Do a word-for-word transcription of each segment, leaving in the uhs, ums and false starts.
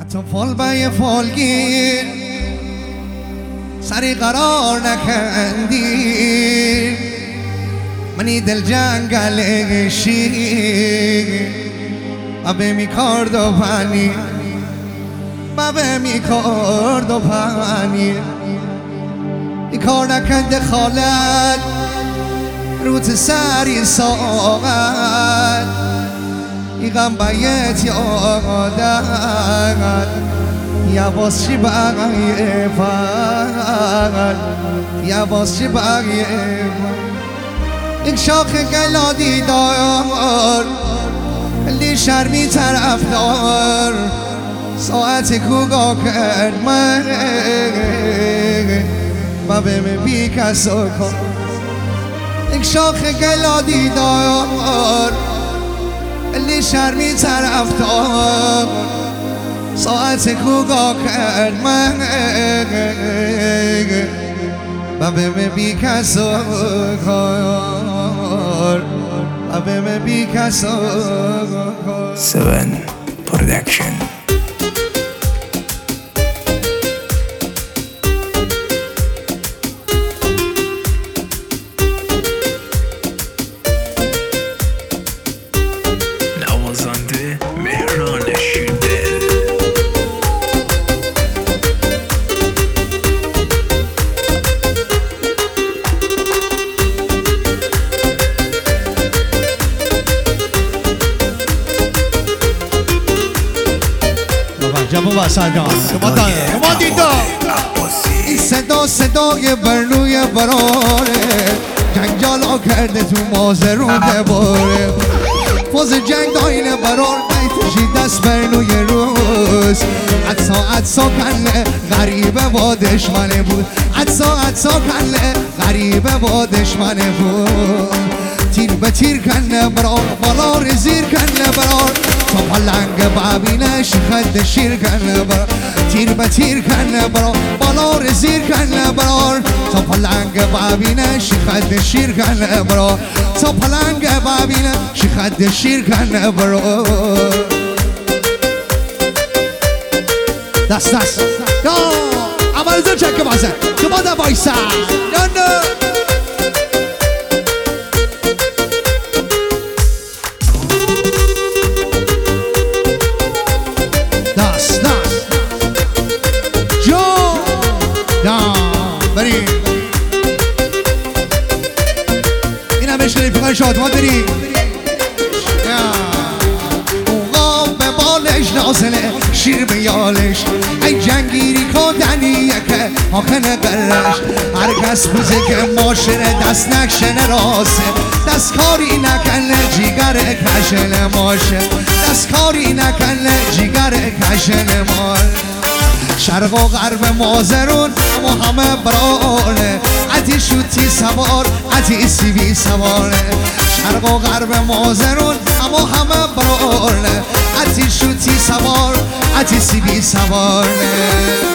تو فال بای فالگیر سری قرار نکندی منی دل جنگلشی بابه می کرد و پنی بابه می کرد و پنی ای کار نکنده خالت روت سری ساقت ای غم باید یادت یواز چی بقیه فقط یواز چی بقیه یک شاخ گلادی دار لی شرمی طرف دار ساعت کوگا کرد من و به من بی کسا کن یک شاخ گلادی دار لی شرمی طرف دار ساعت کوگا کرد من و به من بی کسا کار و به من بی کسا کار سون پرودکشن نوازنده مهران شیردل جمع واسدان کما داره کما دیدا این صدا صدای برنوی براره جنگالا کرده تو مازرون دباره فوز جنگ داینه برار نیتشی دست برنوی روز عدسا عدسا کنه غریبه با دشمنه بود عدسا عدسا کنه غریبه با دشمنه بود تیر به تیر کنه برار بالا رزیر کنه برار تا پلنگ بابینش خد شیر کنه برار تیر به تیر کنه برار بالا رزیر کنه برار تا پلنگ بابینش خد شیر کنه برار تا پلنگ بابینش خد شیر کنه برار دست دست یا اول زر چک بازه که باده بایسا یا نه شاد ما داری اوغا به بالش نازله شیر به یالش ای جنگیری کندنیه که آخنه قرش هر کس بوزه که ماشره دست نکشنه راسه دست کاری نکنه جیگر کشنه ماشه دست کاری نکنه جیگر کشنه مال شرق و غرب مازرون اما همه برانه عتی شوتی سوار عتی سیبی سواره شرق و غرب مازرون اما همه برانه عتی شوتی سوار عتی سیبی سواره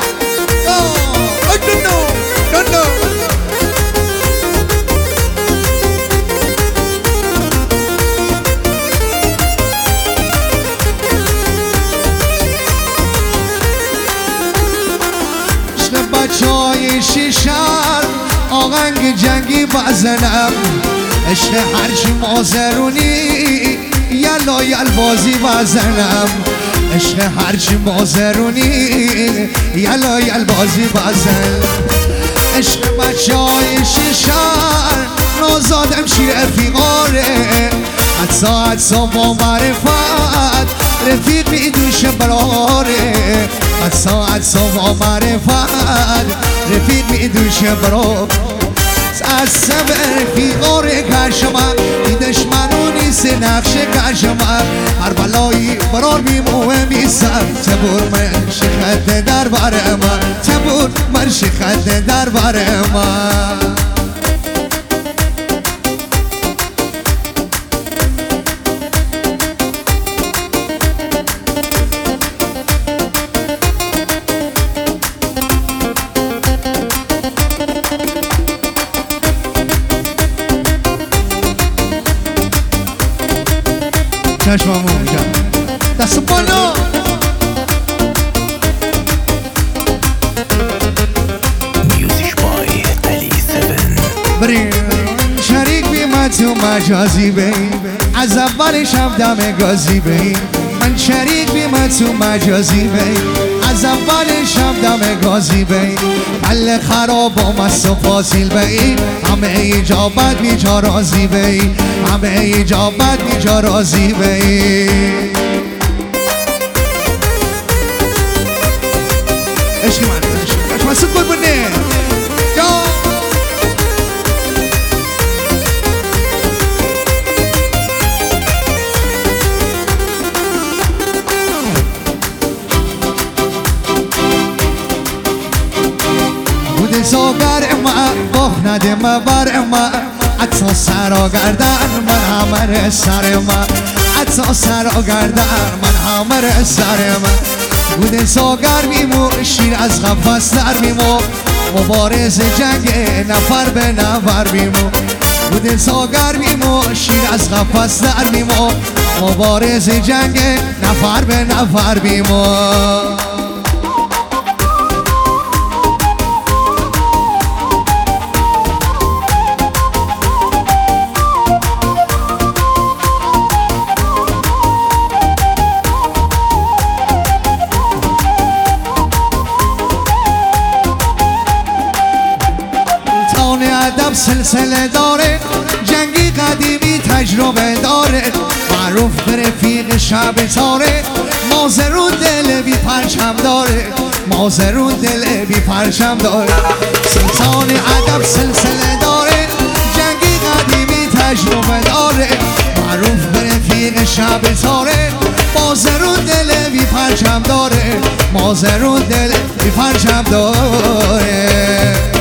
بچهای شیشر آهنگ جنگی بزنم عشق هرچی مازرونی یلا یل بازی بزنم عشق هرچی مازرونی یلا یل بازی بزن عشق بچهای شیشر نازادم شیر رفیقاره حدسا حدسا با معرفت رفیقی دوش براره حدسا حدسا با معرفت رفیقی دوش برار از سبر رفیقاره کشمم این دشمنونی سه نقشه کشمم هر بلایی برار میموه میسم تبور من شخده در باره من تبور من شخده در باره من چشممو میگم دست بالا مجازی بین از اولش هم دم گازی بین من شریک بیمه تو مجازی بین از اولش هم دم گازی بین بله خراب و مست و فاصیل بین همه ایجابت بیجا رازی بین همه ایجابت بیجا رازی بین عشقی من عشق مسود قربونه یا بوده زاگر اما باخ نده ما بر اما حتی سرا گردن من همه سر ما حتی سرا گردن من همه سر ما بوده زاگر میمو شیر از قفص در میمو مبارز جنگ نفر به نفر میمو بوده زاگر میمو شیر از قفص در میمو مبارز جنگ نفر به نفر میمو ادب سلسله داره جنگی قدیمی تجربه داره معروف به رفیق شب تاره مازرون دل بی پرچم داره مازرون دل بی پرچم داره سلطان ادب سلسله داره جنگی قدیمی تجربه داره معروف به رفیق شب تاره مازرون دل بی پرچم داره مازرون دل بی پرچم داره